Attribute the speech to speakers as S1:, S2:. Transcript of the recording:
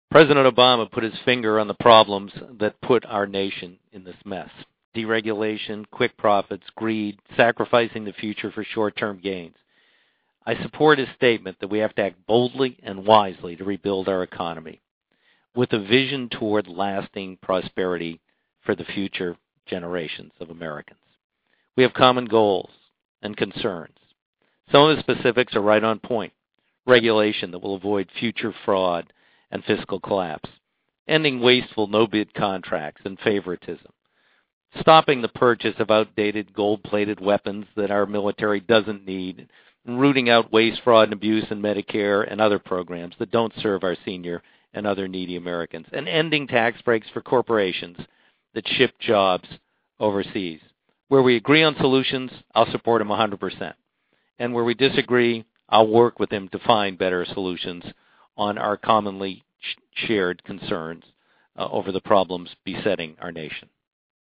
S1: President Obama put his finger on the problems that put our nation in this mess. Deregulation, quick profits, greed, sacrificing the future for short-term gains. I support his statement that we have to act boldly and wisely to rebuild our economy with a vision toward lasting prosperity for the future generations of Americans. We have common goals and concerns. Some of the specifics are right on point. Regulation that will avoid future fraud and fiscal collapse, ending wasteful no-bid contracts and favoritism, stopping the purchase of outdated gold-plated weapons that our military doesn't need, and rooting out waste, fraud, and abuse in Medicare and other programs that don't serve our senior and other needy Americans, and ending tax breaks for corporations that ship jobs overseas. Where we agree on solutions, I'll support them 100%. And where we disagree, I'll work with them to find better solutions on our commonly shared concerns over the problems besetting our nation.